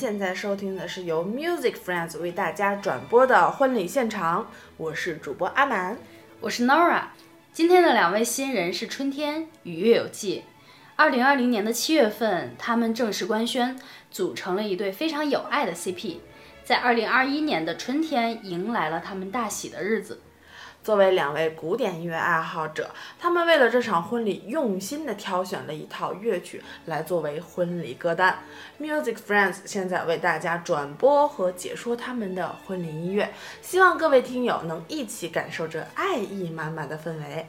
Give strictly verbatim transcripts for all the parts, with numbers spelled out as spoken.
现在收听的是由 Music Friends 为大家转播的婚礼现场，我是主播阿蛮， 我是 Nora。 今天的两位新人是春天与月有纪。二零二零年的七月份，他们正式官宣，组成了一对非常有爱的 C P。 在二零二一年的春天，迎来了他们大喜的日子。 作为两位古典音乐爱好者，他们为了这场婚礼用心地挑选了一套乐曲来作为婚礼歌单。 Music Friends 现在为大家转播和解说他们的婚礼音乐，希望各位听友能一起感受这爱意满满的氛围。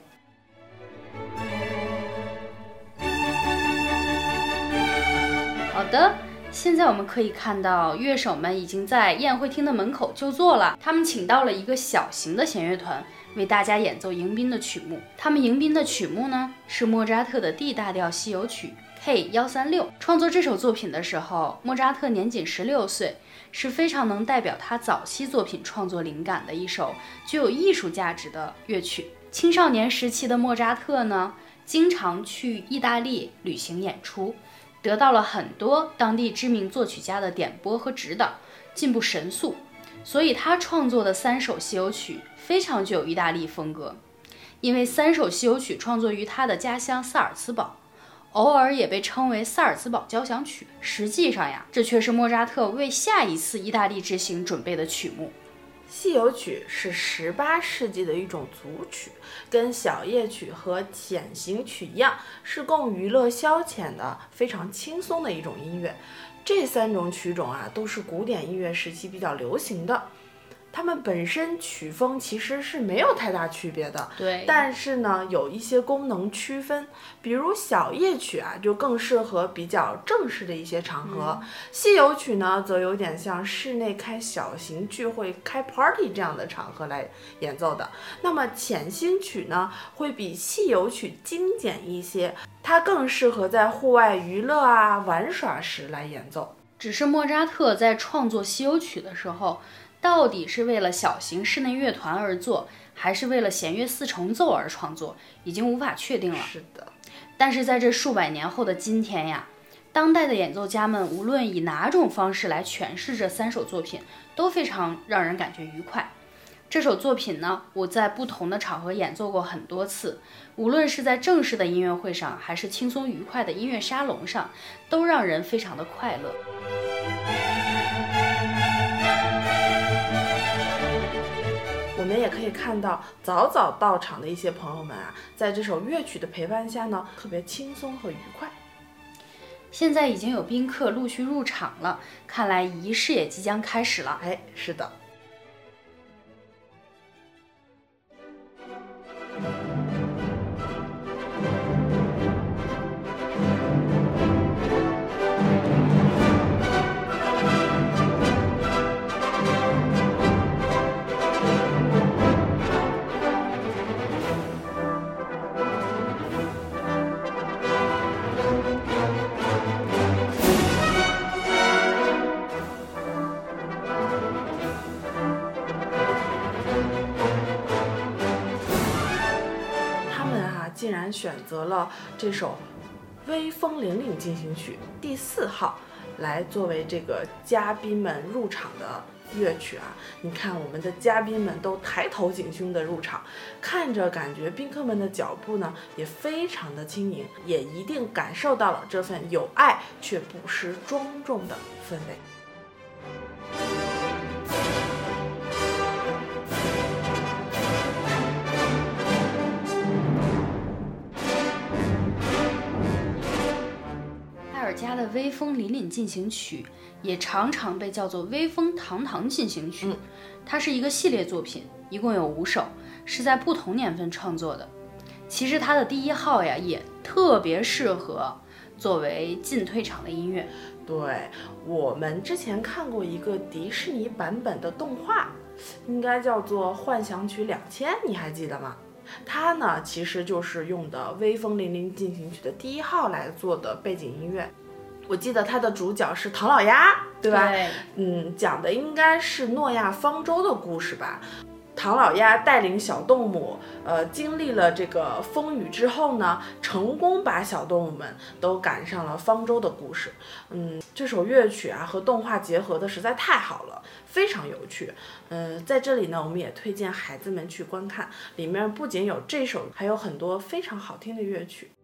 好的，现在我们可以看到乐手们已经在宴会厅的门口就座了，他们请到了一个小型的弦乐团为大家演奏迎宾的曲目。他们迎宾的曲目呢是莫扎特的 D 大调西游曲 K 一三六。创作这首作品的时候，莫扎特年仅十六岁，是非常能代表他早期作品创作灵感的一首具有艺术价值的乐曲。青少年时期的莫扎特呢，经常去意大利旅行演出，得到了很多当地知名作曲家的点拨和指导，进步神速。所以他创作的三首西游曲非常具有意大利风格。因为三首西游曲创作于他的家乡萨尔茨堡，偶尔也被称为萨尔茨堡交响曲。实际上呀，这却是莫扎特为下一次意大利之行准备的曲目。 西游曲是十八世纪的一种组曲，跟小夜曲和浅行曲一样，是供娱乐消遣的非常轻松的一种音乐。这三种曲种啊，都是古典音乐时期比较流行的。它们本身曲风其实是没有太大区别的， 对， 但是呢，有一些功能区分。比如小夜曲啊，就更适合比较正式的一些场合；嗯、西游曲呢，则有点像室内开小型聚会、开 party 这样的场合来演奏的。那么浅新曲呢，会比西游曲精简一些，它更适合在户外娱乐啊、玩耍时来演奏。 只是莫扎特在创作西游曲的时候，到底是为了小型室内乐团而做，还是为了弦乐四重奏而创作，已经无法确定了。 是的。 但是在这数百年后的今天呀，当代的演奏家们无论以哪种方式来诠释这三首作品，都非常让人感觉愉快。这首作品呢，我在不同的场合演奏过很多次，无论是在正式的音乐会上，还是轻松愉快的音乐沙龙上，都让人非常的快乐。 我们也可以看到早早到场的一些朋友们啊，在这首乐曲的陪伴下呢，特别轻松和愉快。 现在已经有宾客陆续入场了，看来仪式也即将开始了。 哎，是的。竟然选择了这首微风凛凛进行曲第四号来作为这个嘉宾们入场的乐曲啊！你看我们的嘉宾们都抬头挺胸的入场，看着感觉宾客们的脚步呢也非常的轻盈，也一定感受到了这份有爱却不失庄重的氛围。 家的微风凛凛进行曲也常常被叫做微风堂堂进行曲、嗯、它是一个系列作品，一共有五首，是在不同年份创作的。其实它的第一号呀也特别适合作为进退场的音乐。 对，我们之前看过一个迪士尼版本的动画，应该叫做幻想曲两千，你还记得吗？它呢其实就是用的微风凛凛进行曲的第一号来做的背景音乐。我记得它的主角是唐老鸭，对吧？ 对， 嗯，讲的应该是诺亚方舟的故事吧。 唐老鸭带领小动物，呃，经历了这个风雨之后呢，成功把小动物们都赶上了方舟的故事。嗯，这首乐曲啊和动画结合的实在太好了，非常有趣。嗯、呃，在这里呢，我们也推荐孩子们去观看，里面不仅有这首，还有很多非常好听的乐曲。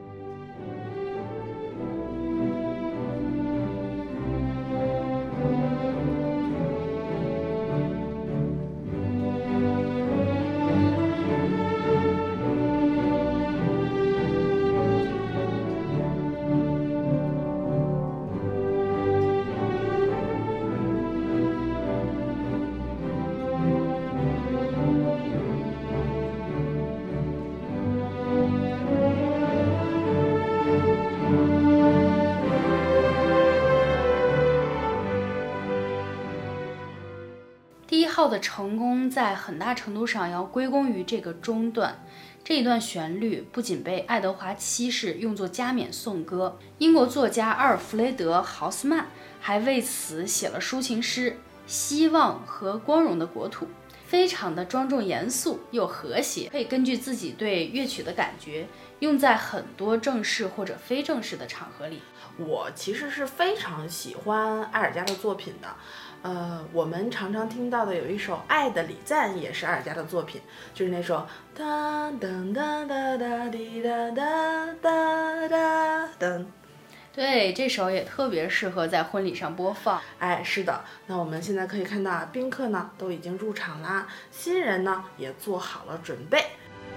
第一号的成功在很大程度上要归功于这个中段。这一段旋律不仅被爱德华七世用作加冕颂歌，英国作家阿尔弗雷德·豪斯曼还为此写了抒情诗《希望和光荣的国土》，非常的庄重严肃又和谐，可以根据自己对乐曲的感觉用在很多正式或者非正式的场合里。 我其实是非常喜欢艾尔加的作品的，呃，我们常常听到的有一首《爱的礼赞》也是艾尔加的作品，就是那首当当当当当滴答答答答当。 对，这首也特别适合在婚礼上播放。 哎，是的，那我们现在可以看到，宾客呢都已经入场啦，新人呢也做好了准备。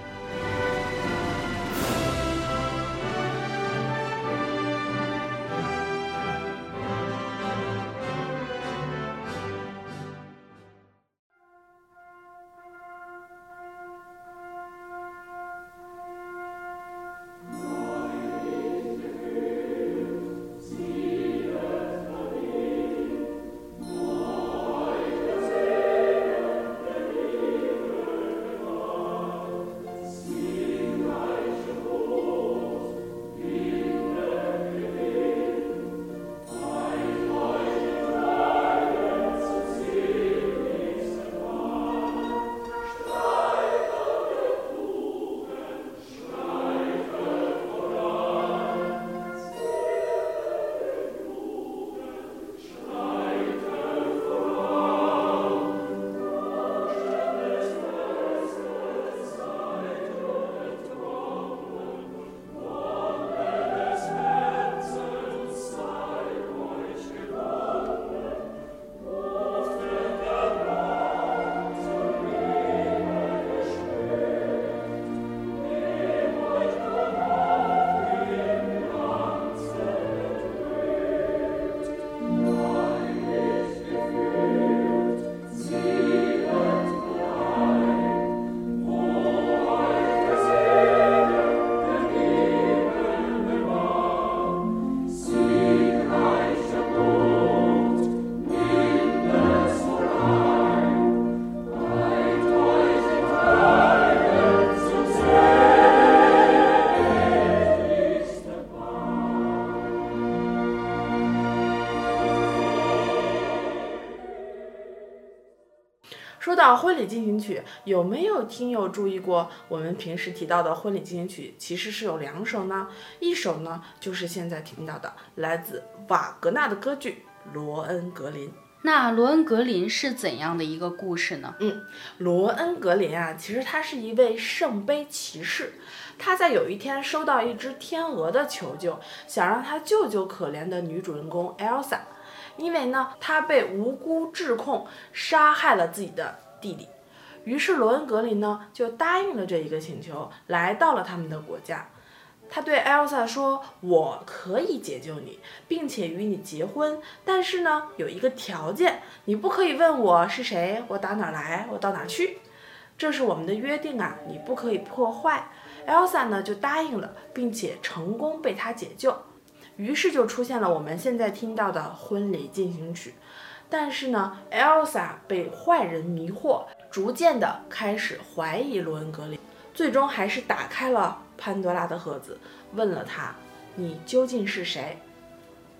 说到婚礼进行曲，有没有听友注意过，我们平时提到的婚礼进行曲其实是有两首呢？一首呢就是现在听到的，来自瓦格纳的歌剧《罗恩格林》。 那罗恩格林是怎样的一个故事呢？ 嗯，罗恩格林啊，其实他是一位圣杯骑士，他在有一天收到一只天鹅的求救，想让他救救可怜的女主人公 Elsa。因为呢，他被无辜指控杀害了自己的弟弟，于是罗恩格林呢就答应了这一个请求，来到了他们的国家。他对 Elsa 说：“我可以解救你，并且与你结婚，但是呢，有一个条件，你不可以问我是谁，我打哪来，我到哪去。这是我们的约定啊，你不可以破坏。” Elsa 呢就答应了，并且成功被他解救。于是就出现了我们现在听到的婚礼进行曲。但是呢 Elsa 被坏人迷惑，逐渐的开始怀疑罗恩格林，最终还是打开了潘多拉的盒子，问了他：你究竟是谁？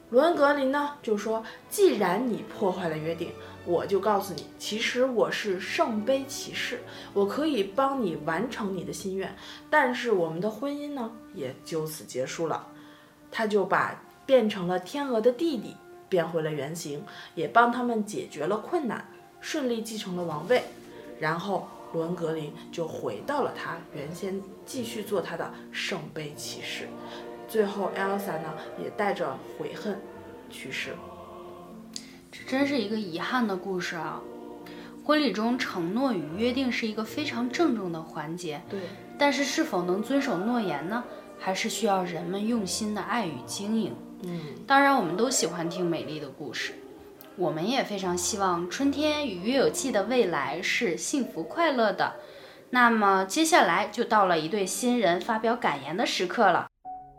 罗恩格林呢就说，既然你破坏了约定，我就告诉你，其实我是圣杯骑士，我可以帮你完成你的心愿，但是我们的婚姻呢也就此结束了。他就把变成了天鹅的弟弟变回了原形，也帮他们解决了困难，顺利继承了王位。然后罗恩格林就回到了他原先继续做他的圣杯骑士。最后 Elsa 呢也带着悔恨去世。 这真是一个遗憾的故事啊！婚礼中承诺与约定是一个非常郑重的环节， 对， 但是是否能遵守诺言呢？还是需要人们用心的爱与经营。 嗯， 当然我们都喜欢听美丽的故事，我们也非常希望春天与约有记的未来是幸福快乐的。那么接下来就到了一对新人发表感言的时刻了。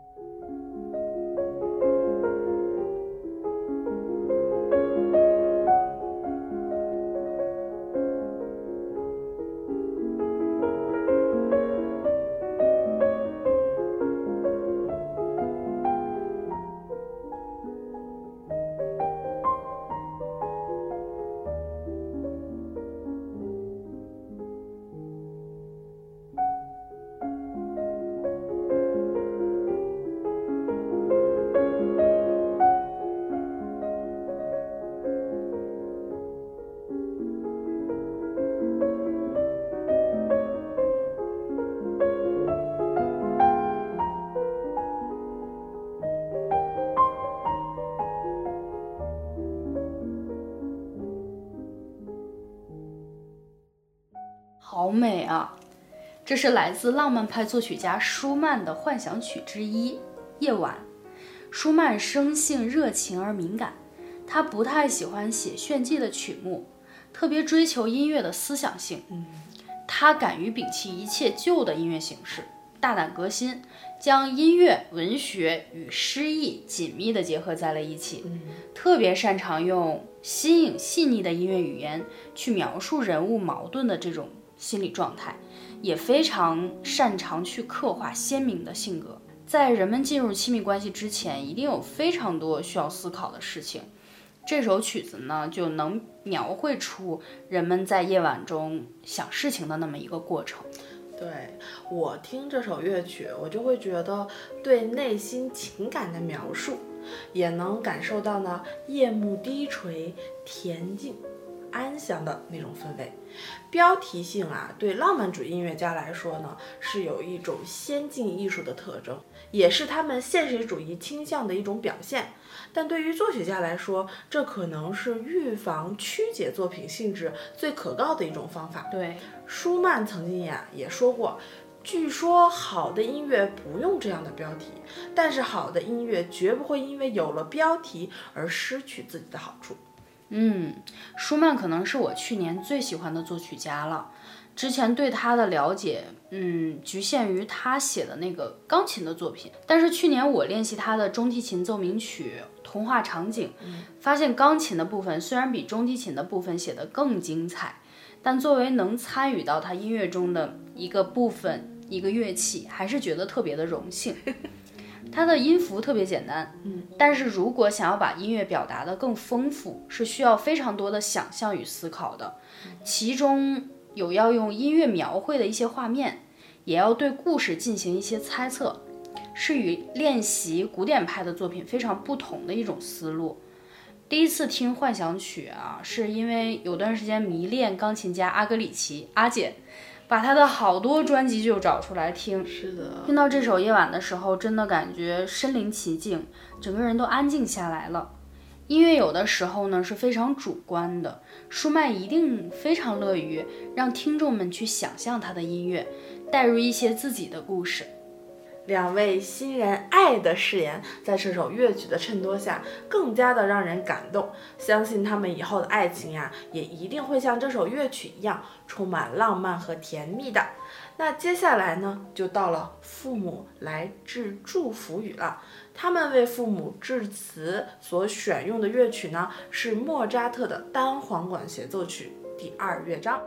好美啊！这是来自浪漫派作曲家舒曼的幻想曲之一《夜晚》。舒曼生性热情而敏感，他不太喜欢写炫技的曲目，特别追求音乐的思想性。 嗯， 他敢于摒弃一切旧的音乐形式，大胆革新，将音乐、文学与诗意紧密地结合在了一起。 嗯， 特别擅长用新颖细腻的音乐语言去描述人物矛盾的这种心理状态，也非常擅长去刻画鲜明的性格。在人们进入亲密关系之前，一定有非常多需要思考的事情。这首曲子呢，就能描绘出人们在夜晚中想事情的那么一个过程。 对，我听这首乐曲，我就会觉得对内心情感的描述，也能感受到呢夜幕低垂、恬静、安详的那种氛围。标题性啊，对浪漫主义音乐家来说呢，是有一种先进艺术的特征，也是他们现实主义倾向的一种表现。但对于作曲家来说，这可能是预防曲解作品性质最可靠的一种方法。 对， 舒曼曾经呀也说过，据说好的音乐不用这样的标题，但是好的音乐绝不会因为有了标题而失去自己的好处。 嗯，舒曼可能是我去年最喜欢的作曲家了。之前对他的了解，嗯，局限于他写的那个钢琴的作品。但是去年我练习他的中提琴奏鸣曲《童话场景》， 嗯， 发现钢琴的部分虽然比中提琴的部分写得更精彩，但作为能参与到他音乐中的一个部分、一个乐器，还是觉得特别的荣幸。它的音符特别简单， 嗯， 但是如果想要把音乐表达得更丰富，是需要非常多的想象与思考的，其中有要用音乐描绘的一些画面，也要对故事进行一些猜测，是与练习古典派的作品非常不同的一种思路。第一次听幻想曲啊，是因为有段时间迷恋钢琴家阿格里奇阿姐，把他的好多专辑就找出来听。 是的， 听到这首夜晚的时候，真的感觉身临其境，整个人都安静下来了。音乐有的时候呢是非常主观的，舒曼一定非常乐于让听众们去想象他的音乐，带入一些自己的故事。 两位新人爱的誓言，在这首乐曲的衬托下，更加的让人感动。相信他们以后的爱情呀，也一定会像这首乐曲一样，充满浪漫和甜蜜的。那接下来呢，就到了父母来致祝福语了。他们为父母致辞所选用的乐曲呢，是莫扎特的单簧管协奏曲第二乐章。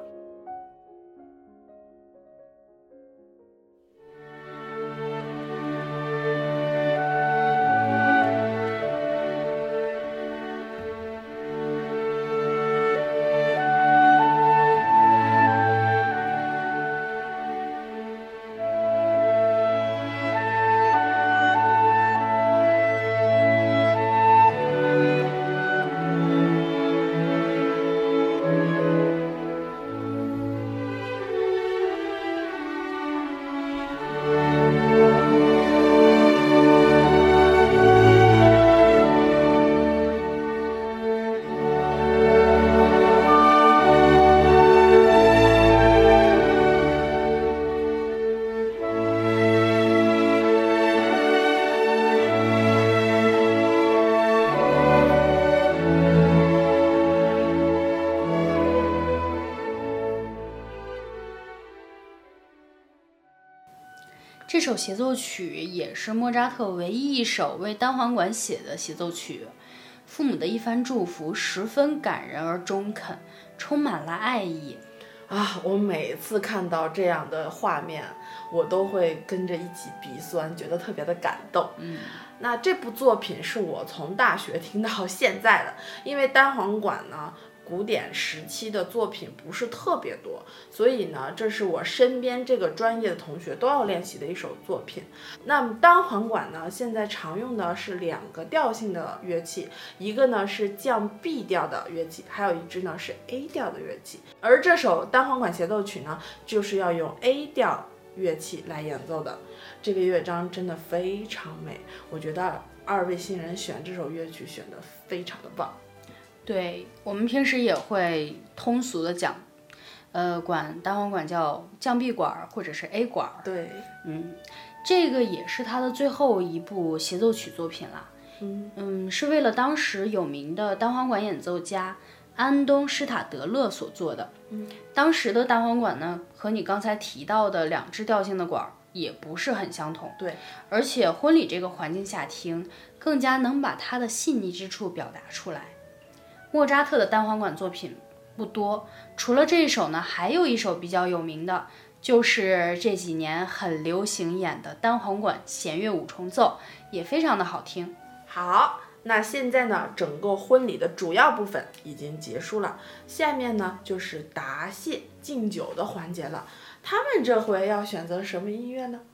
首协奏曲也是莫扎特唯一一首为单簧管写的协奏曲。父母的一番祝福十分感人而中肯，充满了爱意啊！我每次看到这样的画面，我都会跟着一起鼻酸，觉得特别的感动。 嗯， 那这部作品是我从大学听到现在的，因为单簧管呢，古典时期的作品不是特别多，所以呢，这是我身边这个专业的同学都要练习的一首作品。那么单簧管呢，现在常用的是两个调性的乐器，一个呢是降 B 调的乐器，还有一支呢是 A 调的乐器。而这首单簧管协奏曲呢，就是要用 A 调乐器来演奏的。这个乐章真的非常美，我觉得二位新人选这首乐曲选得非常的棒。 对，我们平时也会通俗的讲，呃，管单簧管叫降 B 管或者是 A 管。 对， 嗯，这个也是他的最后一部协奏曲作品啦。 嗯嗯，是为了当时有名的单簧管演奏家安东施塔德勒所做的。 嗯， 当时的单簧管呢，和你刚才提到的两支调性的管也不是很相同。 对， 而且婚礼这个环境下听，更加能把它的细腻之处表达出来。莫扎特的单簧管作品不多，除了这一首呢，还有一首比较有名的，就是这几年很流行演的单簧管弦乐五重奏，也非常的好听。 好，那现在呢，整个婚礼的主要部分已经结束了，下面呢就是答谢敬酒的环节了。他们这回要选择什么音乐呢？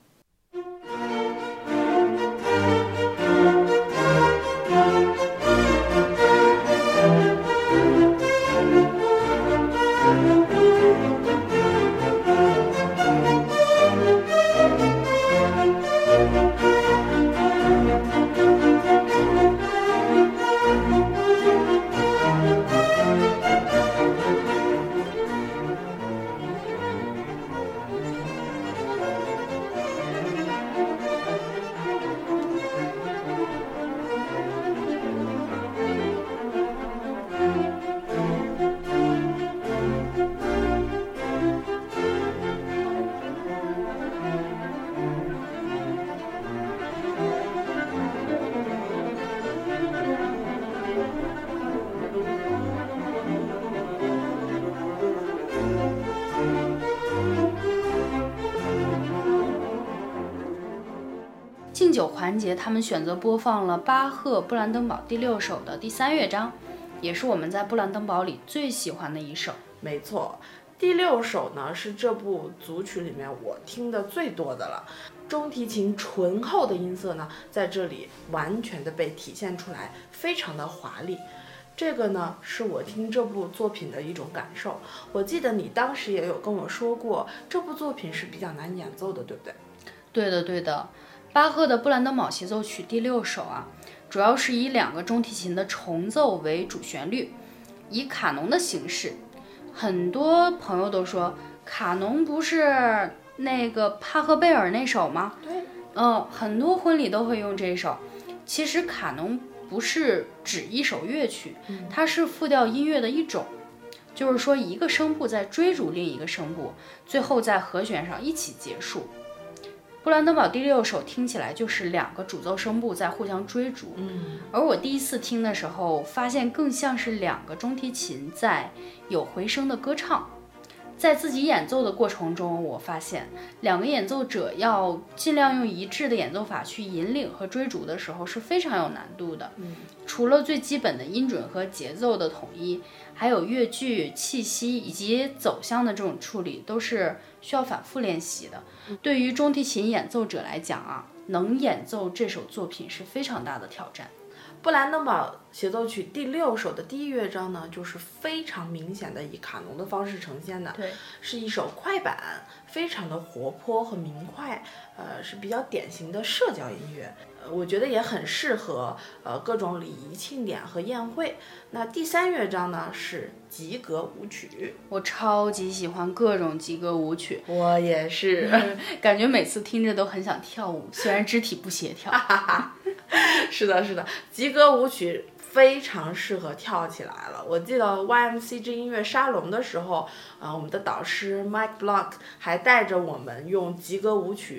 敬酒环节，他们选择播放了巴赫布兰登堡第六首的第三乐章，也是我们在布兰登堡里最喜欢的一首。没错，第六首呢是这部组曲里面我听的最多的了。中提琴醇厚的音色呢，在这里完全的被体现出来，非常的华丽。这个呢是我听这部作品的一种感受。我记得你当时也有跟我说过，这部作品是比较难演奏的，对不对？对的，对的。巴赫的布兰登堡协奏曲第六首啊，主要是以两个中提琴的重奏为主旋律，以卡农的形式。很多朋友都说，卡农不是那个帕赫贝尔那首吗？对，嗯，很多婚礼都会用这首。其实卡农不是指一首乐曲，它是复调音乐的一种，就是说一个声部在追逐另一个声部，最后在和弦上一起结束。布兰登堡第六首听起来就是两个主奏声部在互相追逐，嗯，而我第一次听的时候，发现更像是两个中提琴在有回声的歌唱。在自己演奏的过程中，我发现两个演奏者要尽量用一致的演奏法去引领和追逐的时候是非常有难度的。嗯，除了最基本的音准和节奏的统一，还有乐句、气息以及走向的这种处理，都是需要反复练习的。对于中提琴演奏者来讲啊，能演奏这首作品是非常大的挑战。布兰登堡协奏曲第六首的第一乐章呢，就是非常明显的以卡农的方式呈现的，对，是一首快板，非常的活泼和明快，呃，是比较典型的社交音乐，呃，我觉得也很适合呃各种礼仪庆典和宴会。那第三乐章呢是吉格舞曲，我超级喜欢各种吉格舞曲，我也是，感觉每次听着都很想跳舞，虽然肢体不协调。是的，是的，吉格舞曲非常适合跳起来了。我记得 Y M C 之音乐沙龙的时候，呃，我们的导师 Mike Block 还带着我们用吉格舞曲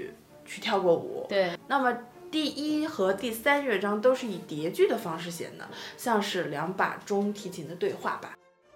去跳过舞。 对， 那么第一和第三乐章都是以叠句的方式写的，像是两把中提琴的对话吧。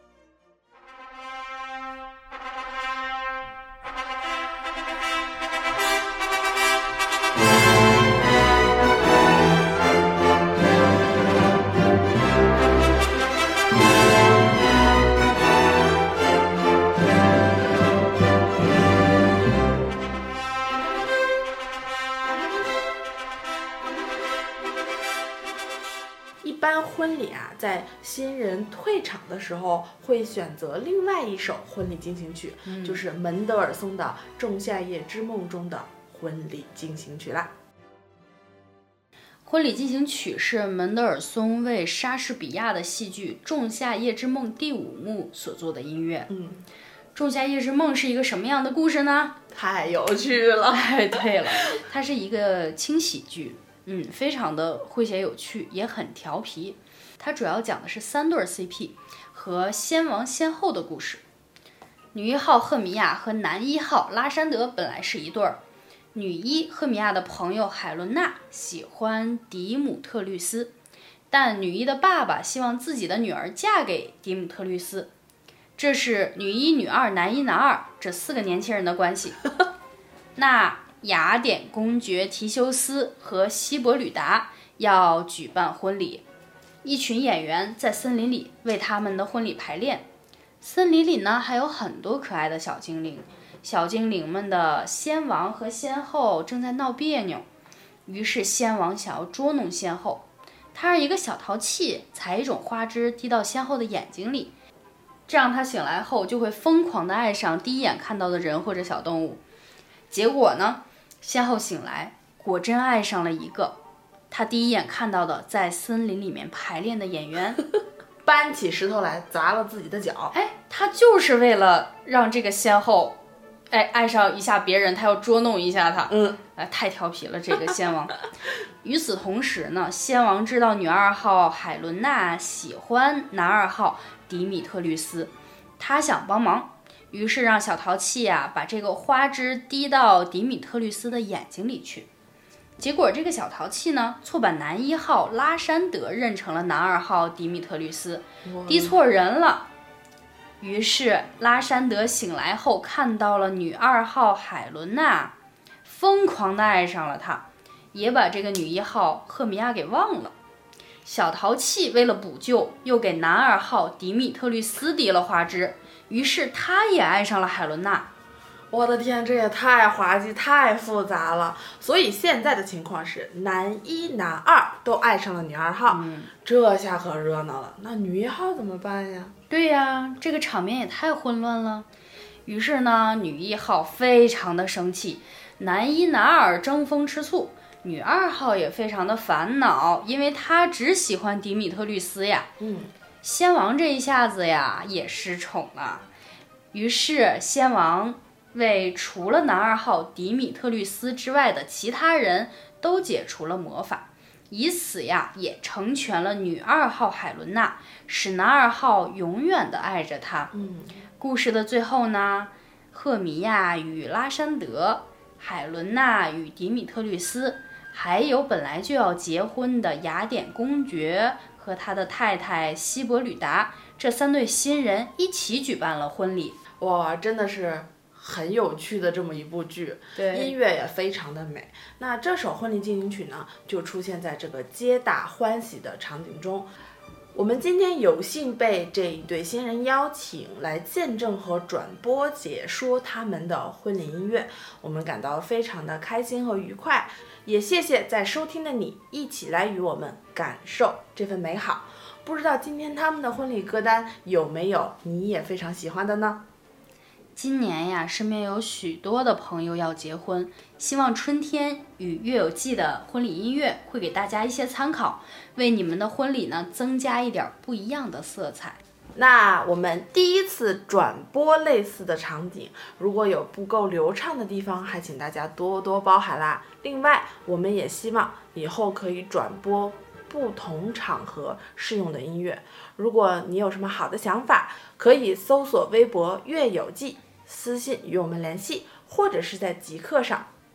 一般婚礼啊，在新人退场的时候，会选择另外一首婚礼进行曲， 嗯、 就是门德尔松的《仲夏夜之梦》中的婚礼进行曲啦。 婚礼进行曲是门德尔松为莎士比亚的戏剧《仲夏夜之梦》第五幕所做的音乐。 嗯， 仲夏夜之梦是一个什么样的故事呢？ 太有趣了。 哎，对了，它是一个轻喜剧。嗯，非常的诙谐有趣，也很调皮。它主要讲的是三对 C P 和先王先后的故事。女一号赫米娅和男一号拉山德本来是一对儿。女一赫米娅的朋友海伦娜喜欢迪姆特律斯，但女一的爸爸希望自己的女儿嫁给迪姆特律斯。这是女一、女二、男一、男二这四个年轻人的关系。那雅典公爵提修斯和希伯吕达要举办婚礼，一群演员在森林里为他们的婚礼排练。森林里呢还有很多可爱的小精灵，小精灵们的先王和先后正在闹别扭，于是先王想要捉弄先后，他让一个小淘气采一种花枝滴到先后的眼睛里，这样他醒来后就会疯狂地爱上第一眼看到的人或者小动物。结果呢，先后醒来，果真爱上了一个他第一眼看到的在森林里面排练的演员， 搬起石头来砸了自己的脚。 哎，他就是为了让这个先后，哎，爱上一下别人，他要捉弄一下他。 嗯， 哎，太调皮了这个先王。与此同时呢，先王知道女二号海伦娜喜欢男二号迪米特律斯，他想帮忙。于是让小淘气呀、啊、把这个花枝滴到迪米特律斯的眼睛里去，结果这个小淘气呢错把男一号拉山德认成了男二号迪米特律斯，滴错人了。于是拉山德醒来后看到了女二号海伦娜，疯狂的爱上了她，也把这个女一号赫米娅给忘了。小淘气为了补救，又给男二号迪米特律斯滴了花枝，于是他也爱上了海伦娜。 我的天，这也太滑稽太复杂了。所以现在的情况是男一男二都爱上了女二号、嗯、这下可热闹了。那女一号怎么办呀？ 对呀，这个场面也太混乱了。于是呢，女一号非常的生气，男一男二争风吃醋，女二号也非常的烦恼，因为她只喜欢迪米特律斯呀。 嗯， 先王这一下子呀也失宠了，于是先王为除了男二号迪米特律斯之外的其他人都解除了魔法，以此呀也成全了女二号海伦娜，使男二号永远的爱着她。 嗯， 故事的最后呢，赫米娅与拉山德，海伦娜与迪米特律斯，还有本来就要结婚的雅典公爵和他的太太希伯吕达，这三对新人一起举办了婚礼。 哇，真的是很有趣的这么一部剧， 对， 音乐也非常的美。那这首婚礼进行曲呢，就出现在这个皆大欢喜的场景中。我们今天有幸被这一对新人邀请来见证和转播解说他们的婚礼音乐，我们感到非常的开心和愉快。也谢谢在收听的你一起来与我们感受这份美好。不知道今天他们的婚礼歌单有没有你也非常喜欢的呢？ 今年呀，身边有许多的朋友要结婚，希望春天与乐有季的婚礼音乐会给大家一些参考，为你们的婚礼呢增加一点不一样的色彩。 那我们第一次转播类似的场景，如果有不够流畅的地方，还请大家多多包涵啦。另外，我们也希望以后可以转播不同场合适用的音乐。如果你有什么好的想法，可以搜索微博乐有季，私信与我们联系，或者是在极客上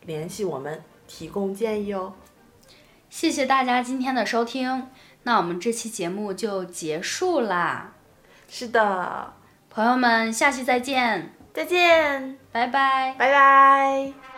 联系我们提供建议哦。 谢谢大家今天的收听，那我们这期节目就结束啦。 是的， 朋友们，下期再见， 再见， 拜拜， 拜拜。